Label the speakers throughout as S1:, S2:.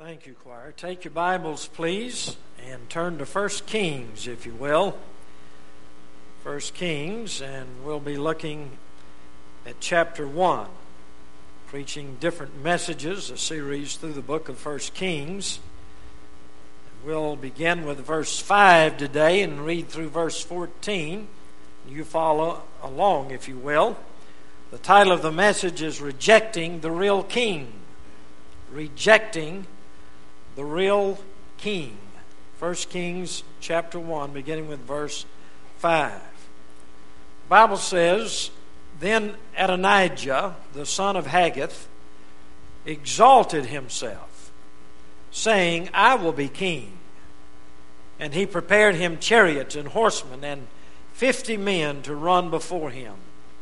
S1: Thank you, choir. Take your Bibles, please, and turn to 1 Kings, if you will. 1 Kings, and we'll be looking at chapter 1, preaching different messages, a series through the book of 1 Kings. We'll begin with verse 5 today and read through verse 14. You follow along, if you will. The title of the message is Rejecting the Real King. Rejecting the Real King. 1 Kings chapter 1, beginning with verse 5. The Bible says, Then Adonijah, the son of Haggith, exalted himself, saying, I will be king. And he prepared him chariots and horsemen and 50 men to run before him.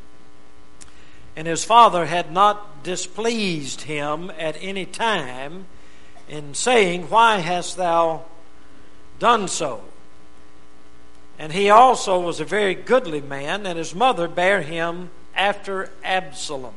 S1: And his father had not displeased him at any time in saying, Why hast thou done so? And he also was a very goodly man, and his mother bare him after Absalom.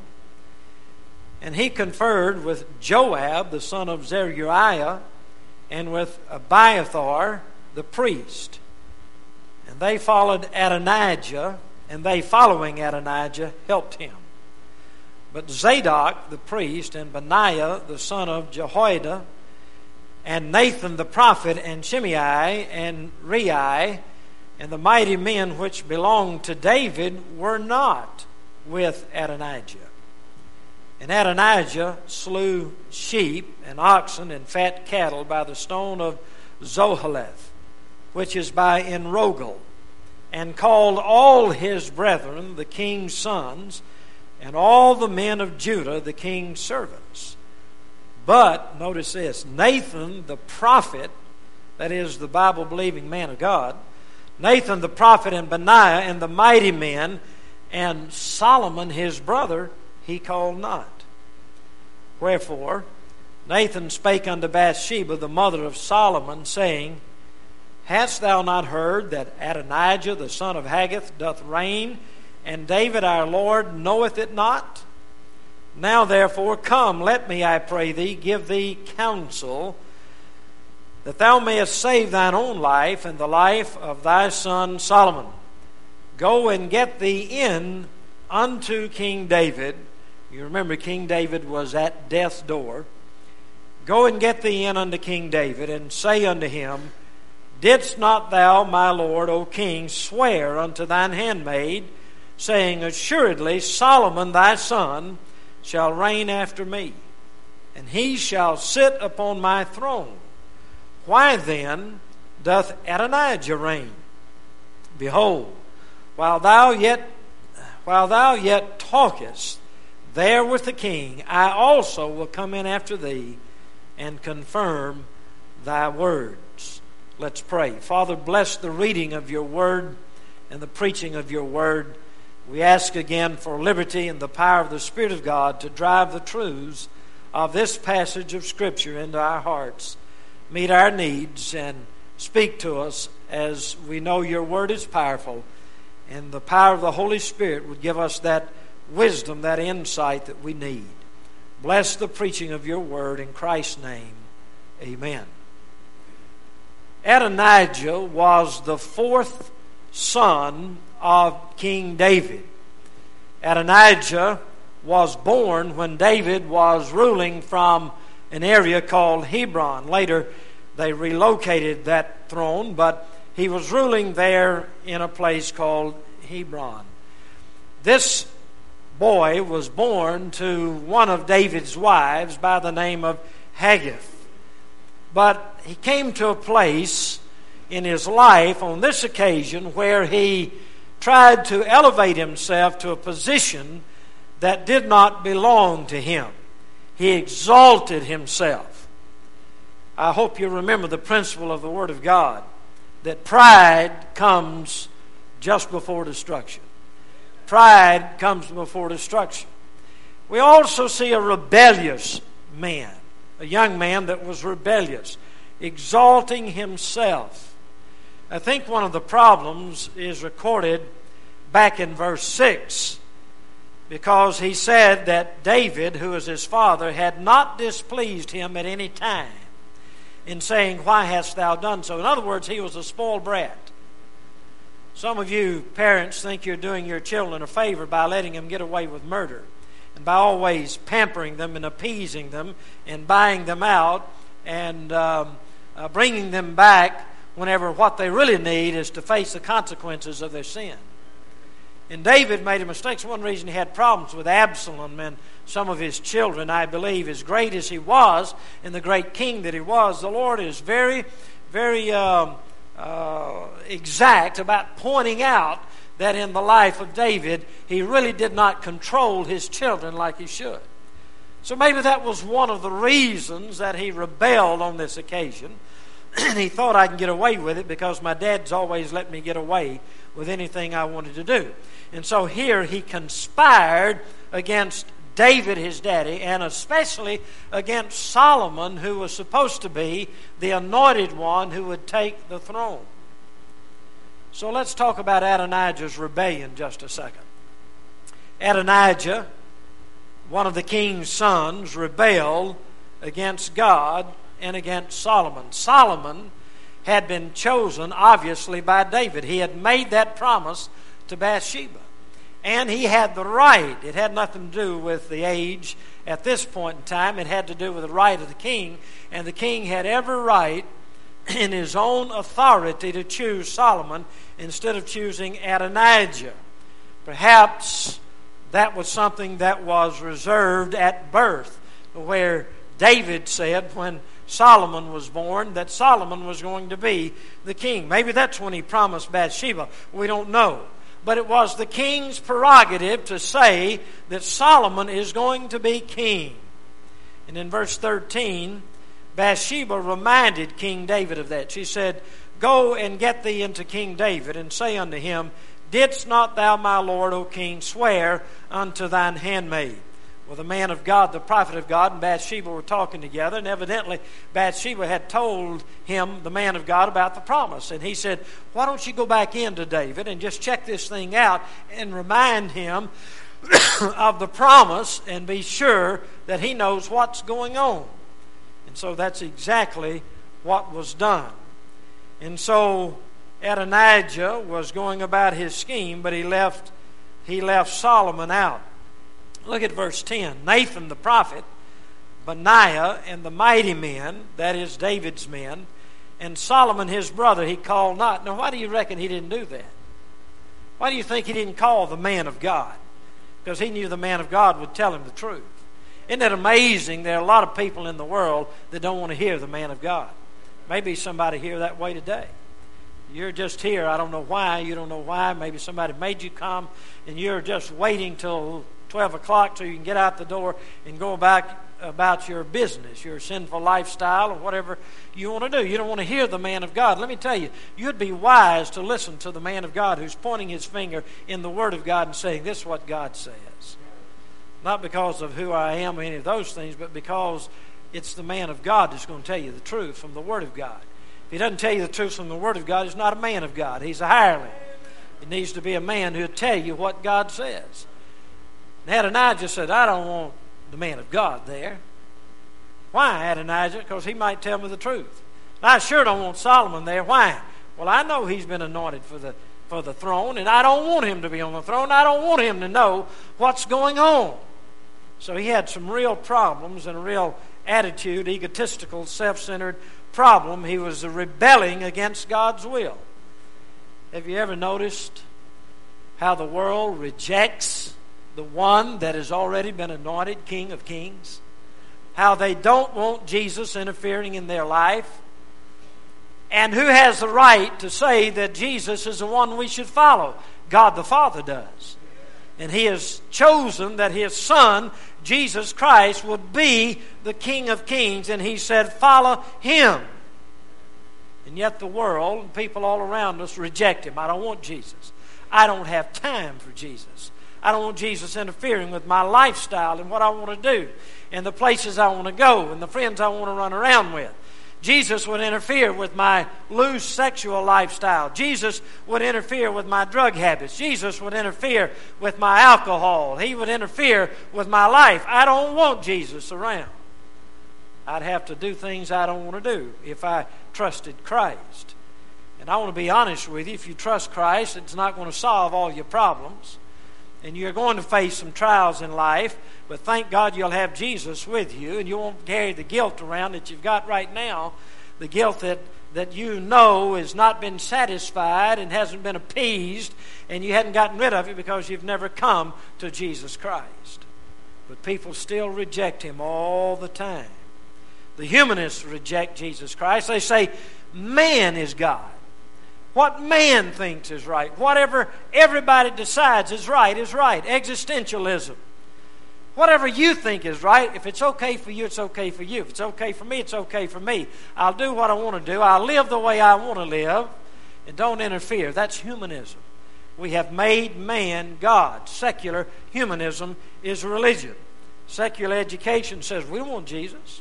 S1: And he conferred with Joab, the son of Zeruiah, and with Abiathar, the priest. And they followed Adonijah, and they following Adonijah helped him. But Zadok the priest, and Benaiah the son of Jehoiada, and Nathan the prophet, and Shimei, and Rei, and the mighty men which belonged to David were not with Adonijah. And Adonijah slew sheep and oxen and fat cattle by the stone of Zoheleth, which is by Enrogel, and called all his brethren, the king's sons, and all the men of Judah, the king's servants. But, notice this, Nathan the prophet, that is the Bible-believing man of God, Nathan the prophet and Benaiah and the mighty men, and Solomon his brother, he called not. Wherefore, Nathan spake unto Bathsheba, the mother of Solomon, saying, Hast thou not heard that Adonijah the son of Haggith doth reign, and David our Lord knoweth it not? Now therefore come, let me, I pray thee, give thee counsel, that thou mayest save thine own life and the life of thy son Solomon. Go and get thee in unto King David. You remember King David was at death's door. Go and get thee in unto King David, and say unto him, Didst not thou, my lord, O king, swear unto thine handmaid, saying, Assuredly Solomon thy son shall reign after me, and he shall sit upon my throne. Why then doth Adonijah reign? Behold, while thou yet talkest there with the king, I also will come in after thee and confirm thy words. Let's pray. Father, bless the reading of your word and the preaching of your word. We ask again for liberty and the power of the Spirit of God to drive the truths of this passage of Scripture into our hearts. Meet our needs and speak to us, as we know your word is powerful, and the power of the Holy Spirit would give us that wisdom, that insight that we need. Bless the preaching of your word in Christ's name. Amen. Adonijah was the fourth son of King David. Adonijah was born when David was ruling from an area called Hebron. Later, they relocated that throne, but he was ruling there in a place called Hebron. This boy was born to one of David's wives by the name of Haggith. But he came to a place in his life on this occasion where he tried to elevate himself to a position that did not belong to him. He exalted himself. I hope you remember the principle of the Word of God, that pride comes just before destruction. Pride comes before destruction. We also see a rebellious man, a young man that was rebellious, exalting himself. I think one of the problems is recorded back in verse 6, because he said that David, who was his father, had not displeased him at any time. in saying, "Why hast thou done so?" In other words, he was a spoiled brat. Some of you parents think you're doing your children a favor by letting them get away with murder, and by always pampering them and appeasing them and buying them out and bringing them back whenever what they really need is to face the consequences of their sin. And David made a mistake. It's one reason he had problems with Absalom and some of his children. I believe, as great as he was and the great king that he was, the Lord is very, very exact about pointing out that in the life of David, he really did not control his children like he should. So maybe that was one of the reasons that he rebelled on this occasion. And he thought, I can get away with it because my dad's always let me get away with anything I wanted to do. And so here he conspired against David, his daddy, and especially against Solomon, who was supposed to be the anointed one who would take the throne. So let's talk about Adonijah's rebellion just a second. Adonijah, one of the king's sons, rebelled against God and against Solomon. Solomon had been chosen, obviously, by David. He had made that promise to Bathsheba. And he had the right. It had nothing to do with the age at this point in time. It had to do with the right of the king. And the king had every right in his own authority to choose Solomon instead of choosing Adonijah. Perhaps that was something that was reserved at birth, where David said when Solomon was born that Solomon was going to be the king. Maybe that's when he promised Bathsheba. We don't know. But it was the king's prerogative to say that Solomon is going to be king. And in verse 13, Bathsheba reminded King David of that. She said, "Go and get thee into King David, and say unto him, Didst not thou, my lord, O king, swear unto thine handmaid?" Well, the man of God, the prophet of God, and Bathsheba were talking together, and evidently Bathsheba had told him, the man of God, about the promise. And he said, "Why don't you go back into David and just check this thing out and remind him of the promise and be sure that he knows what's going on." And so that's exactly what was done. And so Adonijah was going about his scheme, but he left Solomon out. Look at verse 10. Nathan the prophet, Benaiah, and the mighty men, that is David's men, and Solomon his brother he called not. Now why do you reckon he didn't do that? Why do you think he didn't call the man of God? Because he knew the man of God would tell him the truth. Isn't it amazing? There are a lot of people in the world that don't want to hear the man of God. Maybe somebody here that way today. You're just here. I don't know why. You don't know why. Maybe somebody made you come, and you're just waiting till 12 o'clock so you can get out the door and go about your business, your sinful lifestyle, or whatever you want to do. You don't want to hear the man of God. Let me tell you, you'd be wise to listen to the man of God who's pointing his finger in the Word of God and saying, "This is what God says." Not because of who I am or any of those things, but because it's the man of God that's going to tell you the truth from the Word of God. If he doesn't tell you the truth from the Word of God, he's not a man of God. He's a hireling. It needs to be a man who'll tell you what God says. And Adonijah said, "I don't want the man of God there." Why, Adonijah? Because he might tell me the truth. And I sure don't want Solomon there. Why? Well, I know he's been anointed for the throne, and I don't want him to be on the throne. I don't want him to know what's going on. So he had some real problems and a real attitude, egotistical, self-centered problem. He was rebelling against God's will. Have you ever noticed how the world rejects the one that has already been anointed King of Kings? How they don't want Jesus interfering in their life? And who has the right to say that Jesus is the one we should follow? God the Father does. And He has chosen that His Son, Jesus Christ, would be the King of Kings. And He said, follow Him. And yet the world and people all around us reject Him. I don't want Jesus. I don't have time for Jesus. I don't want Jesus interfering with my lifestyle and what I want to do and the places I want to go and the friends I want to run around with. Jesus would interfere with my loose sexual lifestyle. Jesus would interfere with my drug habits. Jesus would interfere with my alcohol. He would interfere with my life. I don't want Jesus around. I'd have to do things I don't want to do if I trusted Christ. And I want to be honest with you, if you trust Christ, it's not going to solve all your problems. And you're going to face some trials in life, but thank God you'll have Jesus with you, and you won't carry the guilt around that you've got right now, the guilt that you know has not been satisfied and hasn't been appeased, and you hadn't gotten rid of it because you've never come to Jesus Christ. But people still reject Him all the time. The humanists reject Jesus Christ. They say, man is God. What man thinks is right, whatever everybody decides is right, is right. Existentialism. Whatever you think is right, if it's okay for you, it's okay for you. If it's okay for me, it's okay for me. I'll do what I want to do. I'll live the way I want to live, and don't interfere. That's humanism. We have made man God. Secular humanism is religion. Secular education says, we don't want Jesus.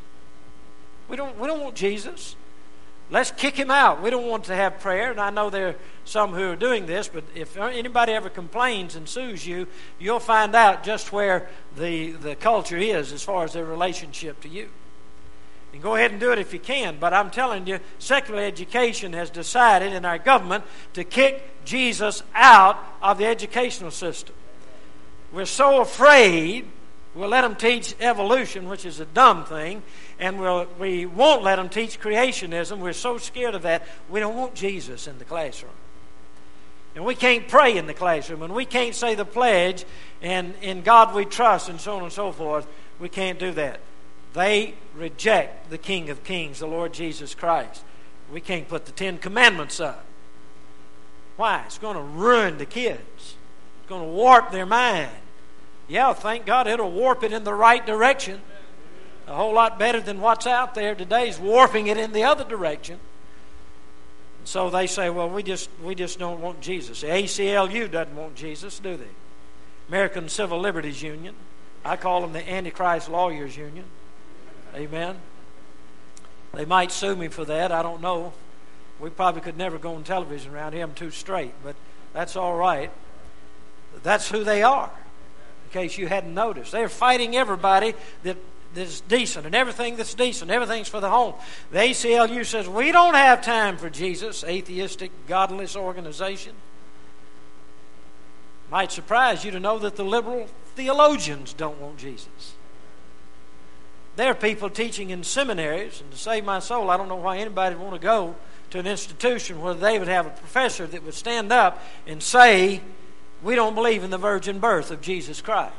S1: We don't want Jesus. Let's kick Him out. We don't want to have prayer. And I know there are some who are doing this, but if anybody ever complains and sues you, you'll find out just where the culture is as far as their relationship to you. You can go ahead and do it if you can, but I'm telling you, secular education has decided in our government to kick Jesus out of the educational system. We're so afraid we'll let them teach evolution, which is a dumb thing, and we won't let them teach creationism. We're so scared of that. We don't want Jesus in the classroom. And we can't pray in the classroom, and we can't say the pledge, and in God we trust, and so on and so forth. We can't do that. They reject the King of Kings, the Lord Jesus Christ. We can't put the 10 Commandments up. Why? It's going to ruin the kids. It's going to warp their mind. Yeah, thank God it'll warp it in the right direction. A whole lot better than what's out there today is warping it in the other direction. And so they say, well, we just don't want Jesus. The ACLU doesn't want Jesus, do they? American Civil Liberties Union. I call them the Antichrist Lawyers Union. Amen. They might sue me for that. I don't know. We probably could never go on television around here. I'm too straight, but that's all right. That's who they are. In case you hadn't noticed, they're fighting everybody that's decent and everything that's decent. Everything's for the home. The ACLU says we don't have time for Jesus. Atheistic, godless organization. Might surprise you to know that the liberal theologians don't want Jesus. There are people teaching in seminaries, and to save my soul, I don't know why anybody would want to go to an institution where they would have a professor that would stand up and say, we don't believe in the virgin birth of Jesus Christ.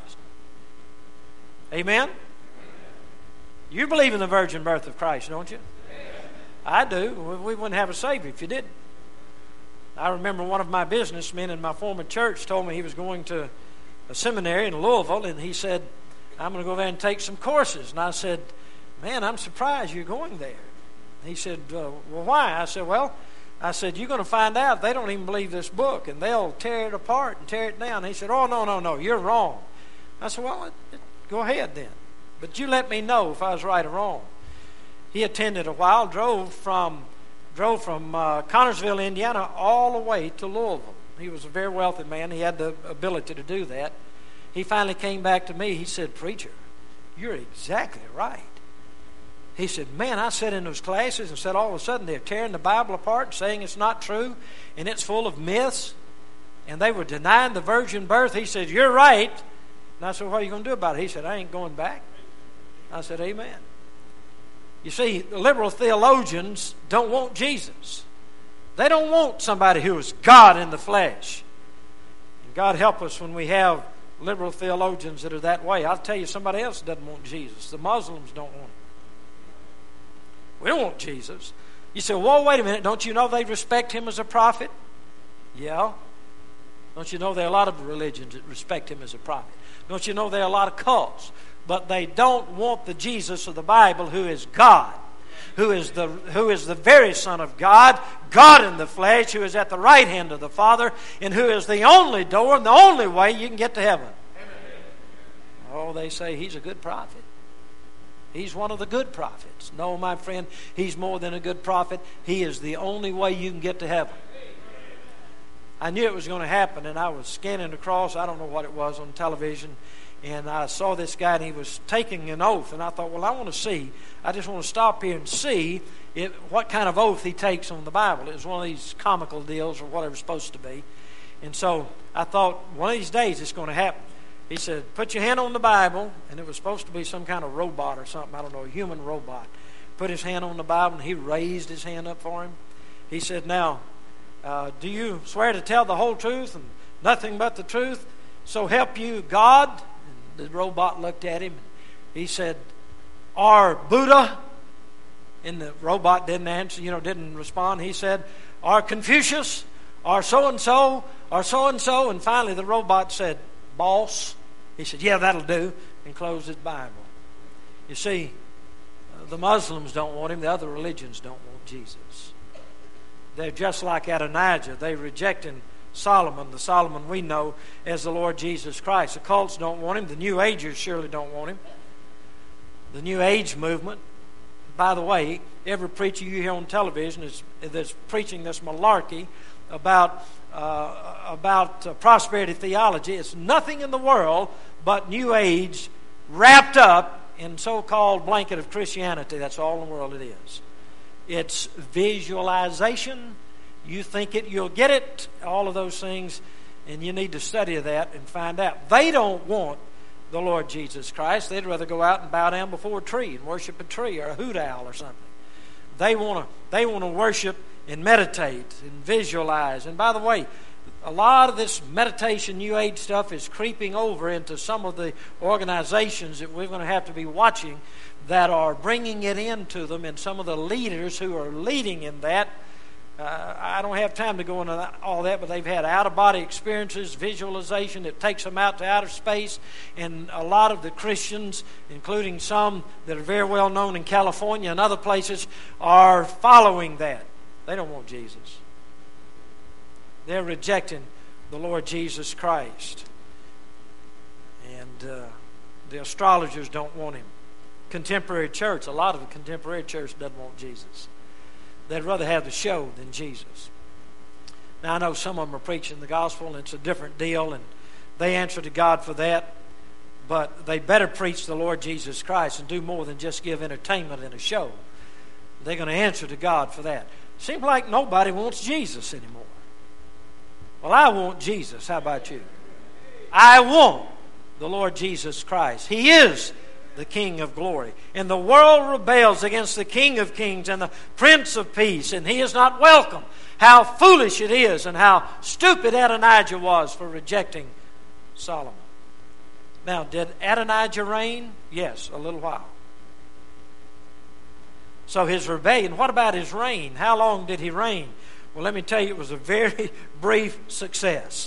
S1: Amen? You believe in the virgin birth of Christ, don't you? I do. We wouldn't have a Savior if you didn't. I remember one of my businessmen in my former church told me he was going to a seminary in Louisville, and he said, I'm going to go there and take some courses. And I said, man, I'm surprised you're going there. He said, well, why? I said, you're going to find out they don't even believe this book, and they'll tear it apart and tear it down. He said, oh, no, you're wrong. I said, well, go ahead then. But you let me know if I was right or wrong. He attended a while, drove from Connersville, Indiana, all the way to Louisville. He was a very wealthy man. He had the ability to do that. He finally came back to me. He said, preacher, you're exactly right. He said, man, I sat in those classes and said all of a sudden they're tearing the Bible apart, saying it's not true, and it's full of myths, and they were denying the virgin birth. He said, you're right. And I said, what are you going to do about it? He said, I ain't going back. I said, amen. You see, the liberal theologians don't want Jesus. They don't want somebody who is God in the flesh. And God help us when we have liberal theologians that are that way. I'll tell you, somebody else doesn't want Jesus. The Muslims don't want him. We don't want Jesus. You say, well, wait a minute. Don't you know they respect him as a prophet? Yeah. Don't you know there are a lot of religions that respect him as a prophet? Don't you know there are a lot of cults? But they don't want the Jesus of the Bible who is God, who is the very Son of God, God in the flesh, who is at the right hand of the Father, and who is the only door and the only way you can get to heaven. Oh, they say he's a good prophet. He's one of the good prophets. No, my friend, he's more than a good prophet. He is the only way you can get to heaven. I knew it was going to happen, and I was scanning across, I don't know what it was on television, And I saw this guy, and he was taking an oath. And I thought, well, I just want to stop here and see what kind of oath he takes on the Bible. It was one of these comical deals or whatever it's supposed to be. And so I thought, one of these days it's going to happen. He said, put your hand on the Bible, and it was supposed to be some kind of robot or something, I don't know, a human robot. Put his hand on the Bible, and he raised his hand up for him. He said, now, do you swear to tell the whole truth and nothing but the truth? So help you God? And the robot looked at him. He said, "Or Buddha?" And the robot didn't answer, didn't respond. He said, "Or Confucius? Or so-and-so? Or so-and-so?" And finally the robot said, "Boss." He said, "Yeah, that'll do," and closed his Bible. You see, the Muslims don't want him. The other religions don't want Jesus. They're just like Adonijah. They're rejecting Solomon, the Solomon we know as the Lord Jesus Christ. The cults don't want him. The New Agers surely don't want him. The New Age movement. By the way, every preacher you hear on television that's preaching this malarkey about prosperity theology. It's nothing in the world but New Age wrapped up in so-called blanket of Christianity. That's all in the world it is. It's visualization. You think it, you'll get it, all of those things, and you need to study that and find out. They don't want the Lord Jesus Christ. They'd rather go out and bow down before a tree and worship a tree or a hoot owl or something. They want to worship and meditate and visualize. And by the way, a lot of this meditation, New Age stuff is creeping over into some of the organizations that we're going to have to be watching that are bringing it into them, and some of the leaders who are leading in that. I don't have time to go into all that, but they've had out-of-body experiences, visualization that takes them out to outer space, and a lot of the Christians, including some that are very well known in California and other places, are following that. They don't want Jesus. They're rejecting the Lord Jesus Christ. And the astrologers don't want him. Contemporary church, a lot of the contemporary church doesn't want Jesus. They'd rather have the show than Jesus. Now, I know some of them are preaching the gospel, and it's a different deal, and they answer to God for that. But they better preach the Lord Jesus Christ and do more than just give entertainment in a show. They're going to answer to God for that. Seems like nobody wants Jesus anymore. Well, I want Jesus. How about you? I want the Lord Jesus Christ. He is the King of glory. And the world rebels against the King of kings and the Prince of peace, and he is not welcome. How foolish it is, and how stupid Adonijah was for rejecting Solomon. Now, did Adonijah reign? Yes, a little while. So his rebellion, what about his reign? How long did he reign? Well, let me tell you, it was a very brief success.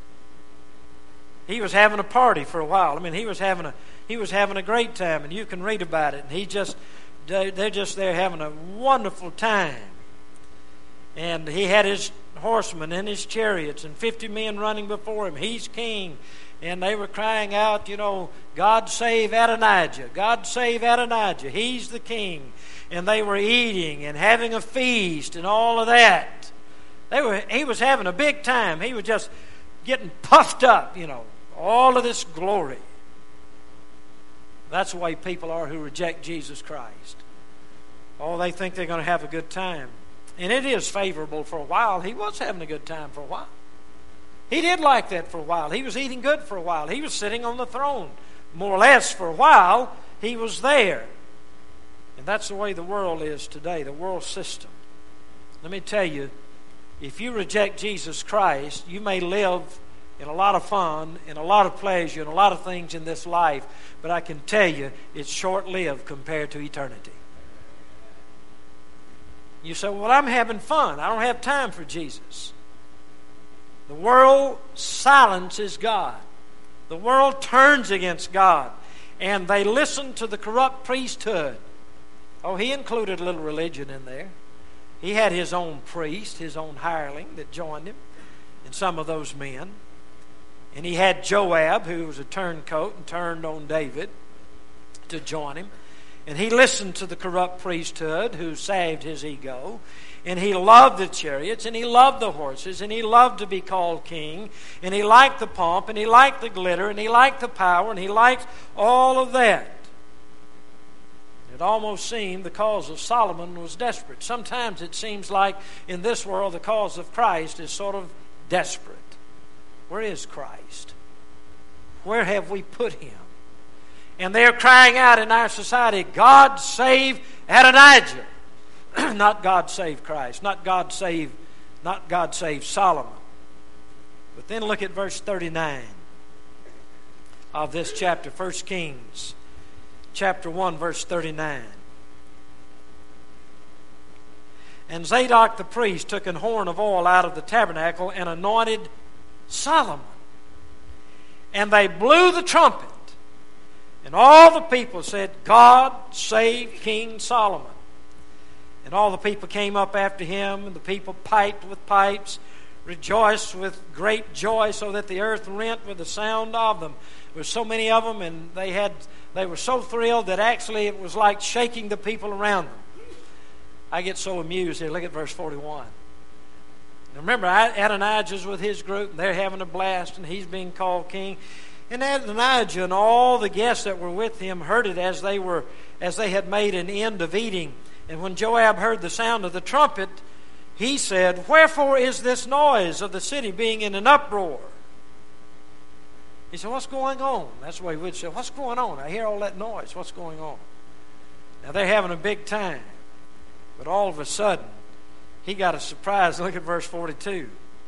S1: He was having a party for a while. I mean, he was having a great time, and you can read about it. And they're just there having a wonderful time. And he had his horsemen and his chariots and 50 men running before him. He's king. And they were crying out, God save Adonijah. God save Adonijah. He's the king. And they were eating and having a feast and all of that. He was having a big time. He was just getting puffed up, all of this glory. That's the way people are who reject Jesus Christ. Oh, they think they're going to have a good time. And it is favorable for a while. He was having a good time for a while. He did like that for a while. He was eating good for a while. He was sitting on the throne, more or less, for a while. He was there. And that's the way the world is today, the world system. Let me tell you, if you reject Jesus Christ, you may live in a lot of fun, in a lot of pleasure, and a lot of things in this life, but I can tell you it's short-lived compared to eternity. You say, well, I'm having fun. I don't have time for Jesus. The world silences God. The world turns against God, and they listen to the corrupt priesthood. Oh, he included a little religion in there. He had his own priest, his own hireling that joined him, and some of those men. And he had Joab, who was a turncoat and turned on David, to join him. And he listened to the corrupt priesthood who saved his ego. And he loved the chariots, and he loved the horses, and he loved to be called king. And he liked the pomp, and he liked the glitter, and he liked the power, and he liked all of that. It almost seemed the cause of Solomon was desperate. Sometimes it seems like in this world the cause of Christ is sort of desperate. Where is Christ? Where have we put him? And they're crying out in our society, God save Adonijah. Not God save Christ. Not God save Solomon. But then look at verse 39 of this chapter, 1 Kings, chapter 1, verse 39. And Zadok the priest took an horn of oil out of the tabernacle and anointed Solomon. And they blew the trumpet. And all the people said, God save King Solomon. And all the people came up after him, and the people piped with pipes, rejoiced with great joy, so that the earth rent with the sound of them. There were so many of them, and they were so thrilled that actually it was like shaking the people around them. I get so amused here. Look at verse 41. Now remember, Adonijah's with his group, and they're having a blast, and he's being called king. And Adonijah and all the guests that were with him heard it as they had made an end of eating. And when Joab heard the sound of the trumpet, he said, Wherefore is this noise of the city being in an uproar? He said, What's going on? That's the way we'd say, What's going on? I hear all that noise. What's going on? Now they're having a big time. But all of a sudden, he got a surprise. Look at verse 42.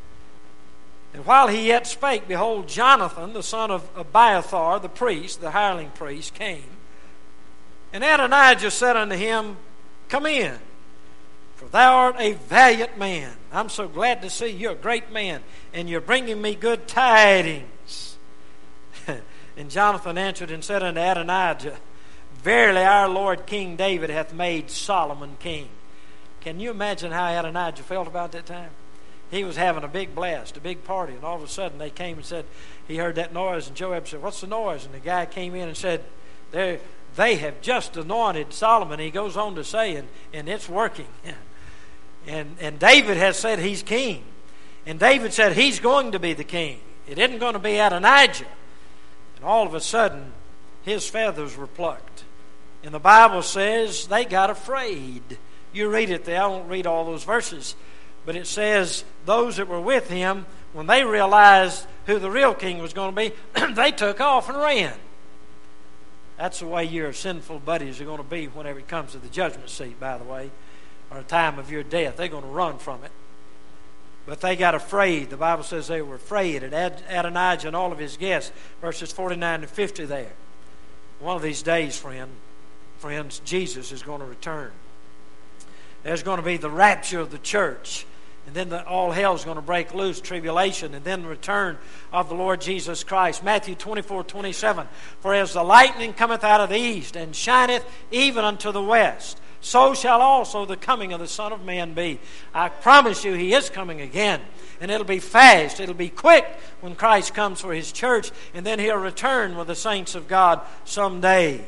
S1: And while he yet spake, behold, Jonathan, the son of Abiathar, the priest, the hireling priest, came. And Adonijah said unto him, Come in, for thou art a valiant man. I'm so glad to see you're a great man, and you're bringing me good tidings. And Jonathan answered and said unto Adonijah, Verily our Lord King David hath made Solomon king. Can you imagine how Adonijah felt about that time? He was having a big blast, a big party, and all of a sudden they came and said, he heard that noise, and Joab said, What's the noise? And the guy came in and said, They have just anointed Solomon. He goes on to say, and it's working. And David has said he's king. And David said he's going to be the king. It isn't going to be Adonijah. And all of a sudden, his feathers were plucked. And the Bible says they got afraid. You read it there. I won't read all those verses. But it says those that were with him, when they realized who the real king was going to be, they took off and ran. That's the way your sinful buddies are going to be whenever it comes to the judgment seat, by the way, or the time of your death. They're going to run from it. But they got afraid. The Bible says they were afraid. And Adonijah and all of his guests, verses 49 to 50 there. One of these days, friends, Jesus is going to return. There's going to be the rapture of the church. And then all hell is going to break loose, tribulation, and then the return of the Lord Jesus Christ. Matthew 24:27. For as the lightning cometh out of the east, and shineth even unto the west, so shall also the coming of the Son of Man be. I promise you, he is coming again. And it'll be fast, it'll be quick when Christ comes for his church, and then he'll return with the saints of God someday.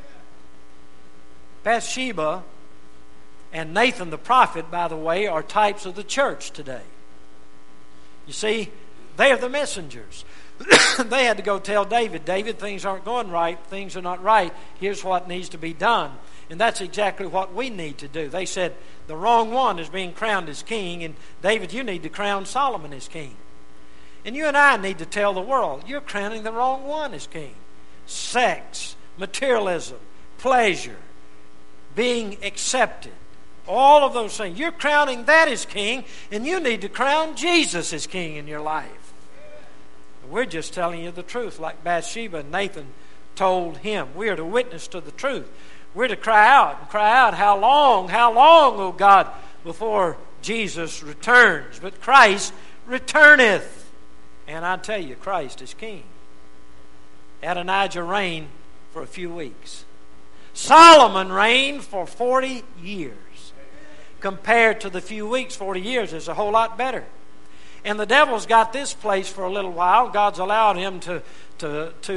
S1: Bathsheba and Nathan the prophet, by the way, are types of the church today. You see, they are the messengers. They had to go tell David, things aren't going right, things are not right, here's what needs to be done. And that's exactly what we need to do. They said, the wrong one is being crowned as king, and David, you need to crown Solomon as king. And you and I need to tell the world, you're crowning the wrong one as king. Sex, materialism, pleasure, being accepted. All of those things. You're crowning that as king, and you need to crown Jesus as king in your life. We're just telling you the truth, like Bathsheba and Nathan told him. We are to witness to the truth. We're to cry out, how long, O God, before Jesus returns? But Christ returneth. And I tell you, Christ is king. Adonijah reigned for a few weeks. Solomon reigned for 40 years. Compared to the few weeks, 40 years is a whole lot better. And the devil's got this place for a little while. God's allowed him to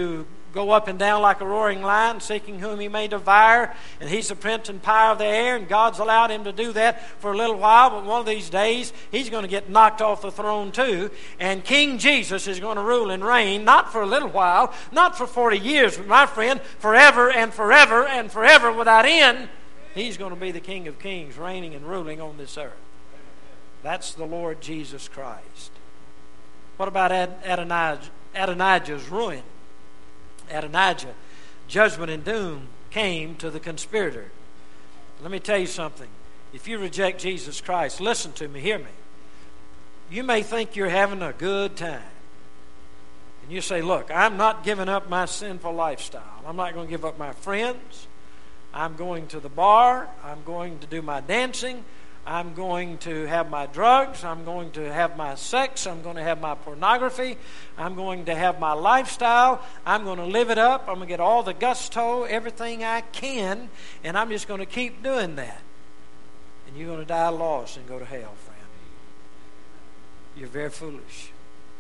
S1: go up and down like a roaring lion, seeking whom he may devour. And he's the prince and power of the air, and God's allowed him to do that for a little while. But one of these days, he's going to get knocked off the throne too. And King Jesus is going to rule and reign, not for a little while, not for 40 years, but my friend, forever and forever and forever without end. He's going to be the King of Kings, reigning and ruling on this earth. That's the Lord Jesus Christ. What about Adonijah's ruin? Adonijah, judgment and doom came to the conspirator. Let me tell you something. If you reject Jesus Christ, listen to me, hear me. You may think you're having a good time. And you say, look, I'm not giving up my sinful lifestyle. I'm not going to give up my friends. I'm going to the bar. I'm going to do my dancing. I'm going to have my drugs. I'm going to have my sex. I'm going to have my pornography. I'm going to have my lifestyle. I'm going to live it up. I'm going to get all the gusto, everything I can, and I'm just going to keep doing that. And you're going to die lost and go to hell, friend. You're very foolish.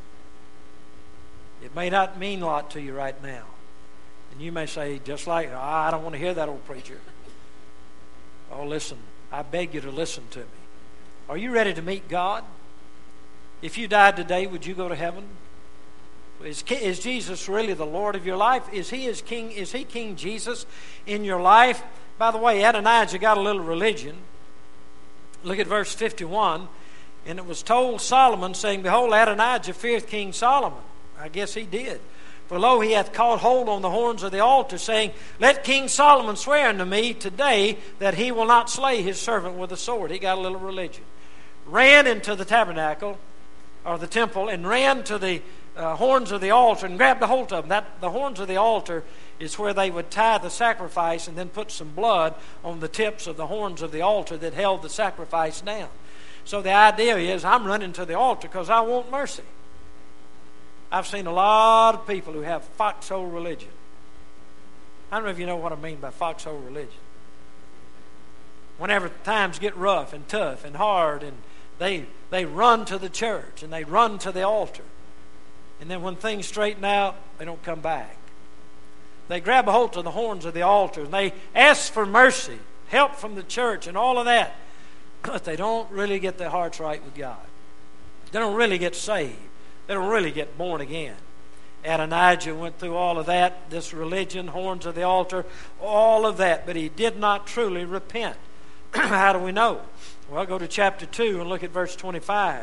S1: It may not mean a lot to you right now. And you may say, just like, I don't want to hear that old preacher. Oh, listen. I beg you to listen to me. Are you ready to meet God? If you died today, would you go to heaven? Is Jesus really the Lord of your life? Is he King? Is he King Jesus in your life? By the way, Adonijah got a little religion. Look at verse 51. And it was told Solomon, saying, Behold, Adonijah feareth King Solomon. I guess he did. For lo, he hath caught hold on the horns of the altar, saying, Let King Solomon swear unto me today that he will not slay his servant with a sword. He got a little religion. Ran into the tabernacle, or the temple, and ran to the horns of the altar and grabbed a hold of them. The horns of the altar is where they would tie the sacrifice and then put some blood on the tips of the horns of the altar that held the sacrifice down. So the idea is, I'm running to the altar because I want mercy. I've seen a lot of people who have foxhole religion. I don't know if you know what I mean by foxhole religion. Whenever times get rough and tough and hard, and they run to the church and they run to the altar. And then when things straighten out, they don't come back. They grab a hold of the horns of the altar and they ask for mercy, help from the church and all of that. But they don't really get their hearts right with God. They don't really get saved. They don't really get born again. Adonijah went through all of that, this religion, horns of the altar, all of that, but he did not truly repent. How do we know? Well, go to chapter 2 and look at verse 25.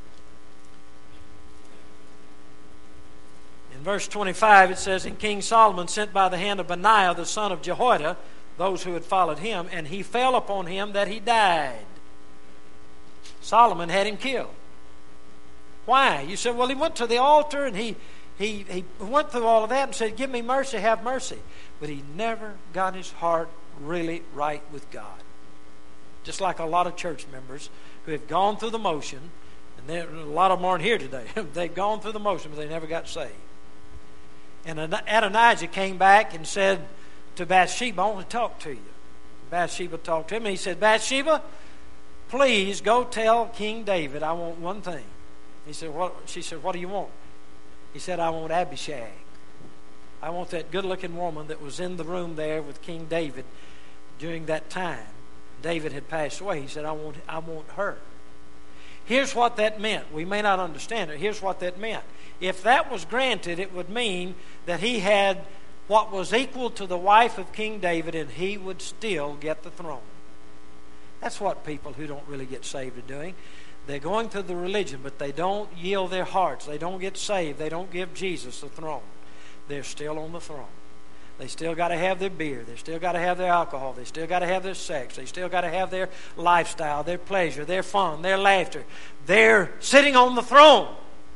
S1: In verse 25 it says, And King Solomon sent by the hand of Benaiah the son of Jehoiada those who had followed him, and he fell upon him that he died. Solomon had him killed. Why? You said, well, he went to the altar and he went through all of that and said, give me mercy, have mercy. But he never got his heart really right with God. Just like a lot of church members who have gone through the motion, and a lot of them aren't here today. They've gone through the motion, but they never got saved. And Adonijah came back and said to Bathsheba, I want to talk to you. Bathsheba talked to him and he said, Bathsheba, please go tell King David I want one thing. He said, "What?" She said, what do you want? He said, I want Abishag. I want that good-looking woman that was in the room there with King David during that time. David had passed away. He said, I want her. Here's what that meant. We may not understand it. Here's what that meant. If that was granted, it would mean that he had what was equal to the wife of King David, and he would still get the throne. That's what people who don't really get saved are doing. They're going through the religion, but they don't yield their hearts. They don't get saved. They don't give Jesus the throne. They're still on the throne. They still got to have their beer. They still got to have their alcohol. They still got to have their sex. They still got to have their lifestyle, their pleasure, their fun, their laughter. They're sitting on the throne.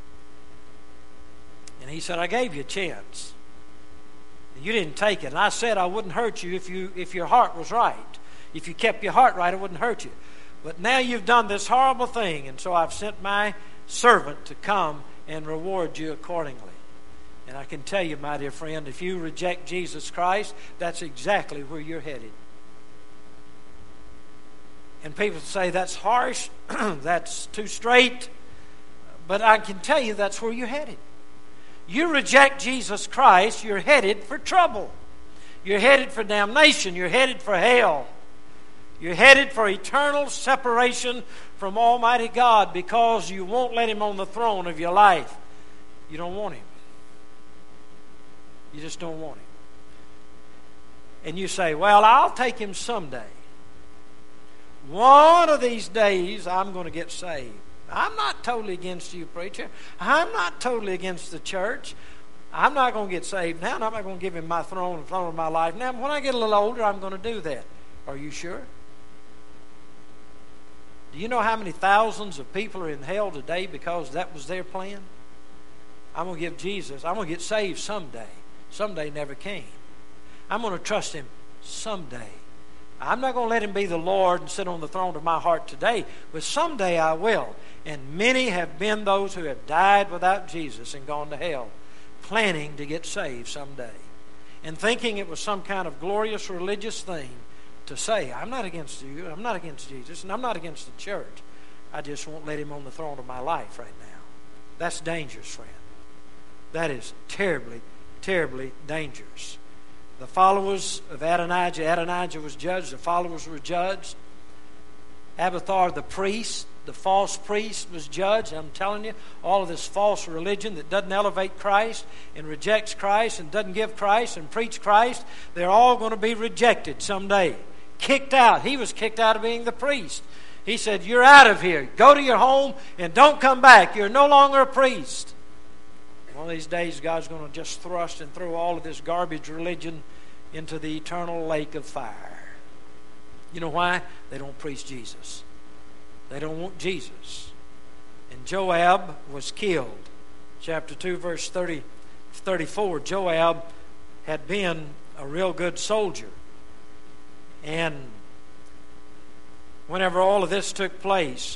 S1: And he said, I gave you a chance. You didn't take it. And I said I wouldn't hurt you if your heart was right. If you kept your heart right, it wouldn't hurt you. But now you've done this horrible thing, and so I've sent my servant to come and reward you accordingly. And I can tell you, my dear friend, if you reject Jesus Christ, that's exactly where you're headed. And people say, that's harsh, that's too straight. But I can tell you that's where you're headed. You reject Jesus Christ, you're headed for trouble. You're headed for damnation. You're headed for hell. You're headed for eternal separation from Almighty God because you won't let Him on the throne of your life. You don't want Him. You just don't want Him. And you say, well, I'll take Him someday. One of these days I'm going to get saved. I'm not totally against you, preacher. I'm not totally against the church. I'm not going to get saved now, and I'm not going to give Him my throne, the throne of my life. Now, when I get a little older, I'm going to do that. Are you sure? Do you know how many thousands of people are in hell today because that was their plan? I'm going to give Jesus, I'm going to get saved someday. Someday never came. I'm going to trust Him someday. I'm not going to let Him be the Lord and sit on the throne of my heart today, but someday I will. And many have been those who have died without Jesus and gone to hell, planning to get saved someday, and thinking it was some kind of glorious religious thing to say, I'm not against you, I'm not against Jesus, and I'm not against the church. I just won't let Him on the throne of my life right now. That's dangerous, friend. That is terribly, terribly dangerous. The followers of Adonijah was judged. The followers were judged. Abiathar the priest, the false priest, was judged. I'm telling you, all of this false religion that doesn't elevate Christ and rejects Christ and doesn't give Christ and preach Christ, they're all going to be rejected someday. Kicked out. He was kicked out of being the priest. He said, you're out of here. Go to your home and don't come back. You're no longer a priest. One of these days, God's going to just thrust and throw all of this garbage religion into the eternal lake of fire. You know why? They don't preach Jesus. They don't want Jesus. And Joab was killed. Chapter 2, verse 34. Joab had been a real good soldier. And whenever all of this took place,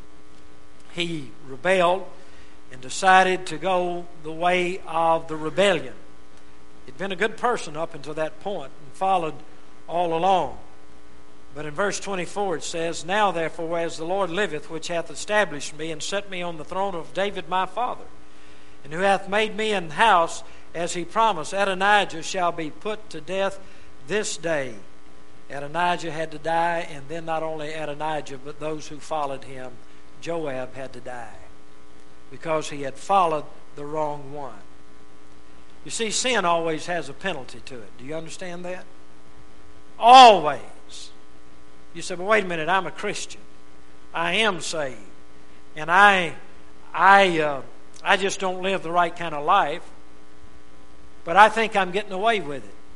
S1: he rebelled and decided to go the way of the rebellion. He'd been a good person up until that point and followed all along. But in verse 24 it says, now therefore, as the Lord liveth, which hath established me and set me on the throne of David my father, and who hath made me an house, as He promised, Adonijah shall be put to death this day. Adonijah had to die, and then not only Adonijah, but those who followed him, Joab, had to die, because he had followed the wrong one. You see, sin always has a penalty to it. Do you understand that? Always. You say, well, wait a minute, I'm a Christian. I am saved. And I just don't live the right kind of life. But I think I'm getting away with it.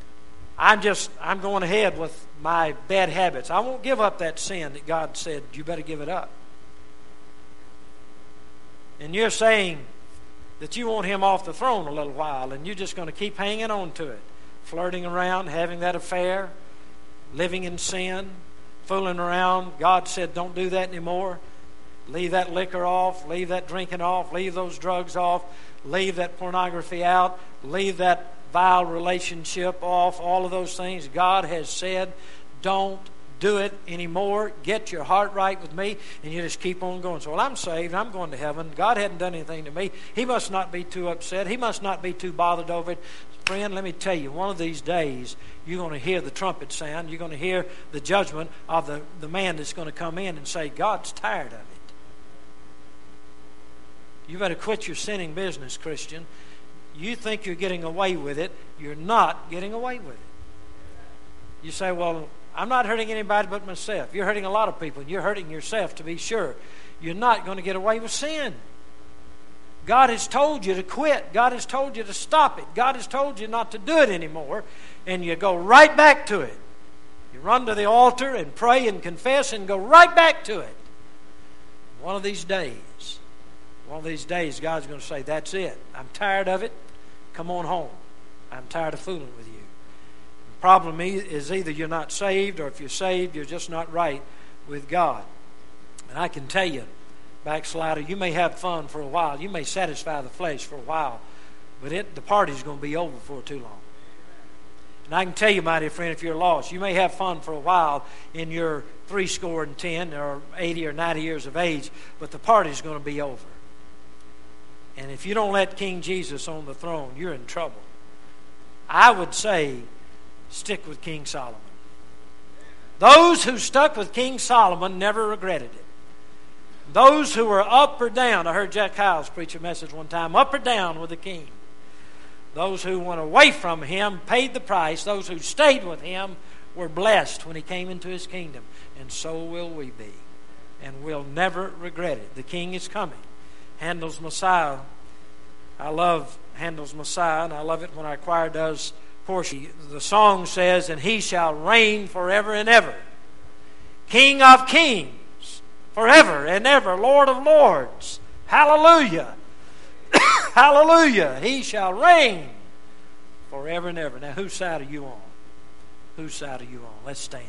S1: I'm going ahead with my bad habits. I won't give up that sin that God said, you better give it up. And you're saying that you want Him off the throne a little while, and you're just going to keep hanging on to it, flirting around, having that affair, living in sin, fooling around. God said, don't do that anymore. Leave that liquor off, leave that drinking off, leave those drugs off, leave that pornography out, leave that vile relationship off, all of those things. God has said, don't do it anymore. Get your heart right with me, and you just keep on going. So, well, I'm saved. I'm going to heaven. God hadn't done anything to me. He must not be too upset. He must not be too bothered over it. Friend, let me tell you, one of these days, you're going to hear the trumpet sound. You're going to hear the judgment of the man that's going to come in and say, God's tired of it. You better quit your sinning business, Christian. You think you're getting away with it. You're not getting away with it. You say, well, I'm not hurting anybody but myself. You're hurting a lot of people, and you're hurting yourself, to be sure. You're not going to get away with sin. God has told you to quit. God has told you to stop it. God has told you not to do it anymore, and you go right back to it. You run to the altar and pray and confess and go right back to it. One of these days, God's going to say, that's it. I'm tired of it. Come on home. I'm tired of fooling with you. The problem is either you're not saved, or if you're saved, you're just not right with God. And I can tell you, backslider, you may have fun for a while. You may satisfy the flesh for a while, but the party's going to be over before too long. And I can tell you, my dear friend, if you're lost, you may have fun for a while in your 70 or 80 or 90 years of age, but the party's going to be over. And if you don't let King Jesus on the throne, you're in trouble. I would say, stick with King Solomon. Those who stuck with King Solomon never regretted it. Those who were up or down, I heard Jack Hyles preach a message one time, up or down with the king. Those who went away from him paid the price. Those who stayed with him were blessed when he came into his kingdom. And so will we be. And we'll never regret it. The king is coming. Handel's Messiah. I love Handel's Messiah, and I love it when our choir does portion. The song says, and he shall reign forever and ever. King of kings, forever and ever. Lord of lords. Hallelujah. Hallelujah. He shall reign forever and ever. Now, whose side are you on? Whose side are you on? Let's stand.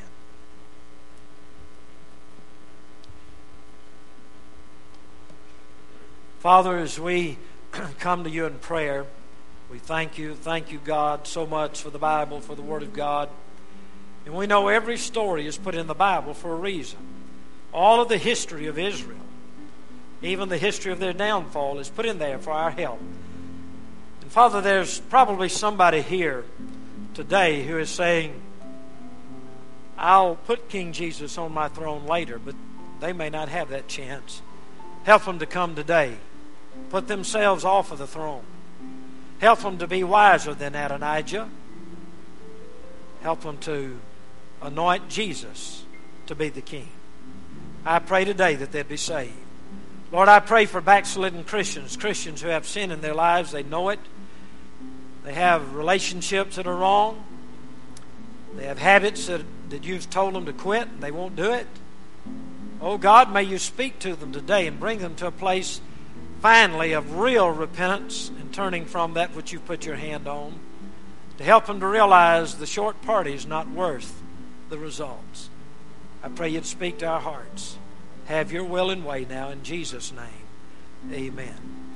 S1: Father, as we come to you in prayer, we thank you. Thank you, God, so much for the Bible, for the Word of God. And we know every story is put in the Bible for a reason. All of the history of Israel, even the history of their downfall, is put in there for our help. And Father, there's probably somebody here today who is saying, I'll put King Jesus on my throne later, but they may not have that chance. Help them to come today. Put themselves off of the throne. Help them to be wiser than Adonijah. Help them to anoint Jesus to be the king. I pray today that they'd be saved. Lord, I pray for backslidden Christians, Christians who have sin in their lives. They know it. They have relationships that are wrong. They have habits that you've told them to quit and they won't do it. Oh God, may you speak to them today and bring them to a place finally of real repentance and turning from that which you put your hand on, to help them to realize the short party is not worth the results. I pray you'd speak to our hearts. Have your will and way now in Jesus' name. Amen.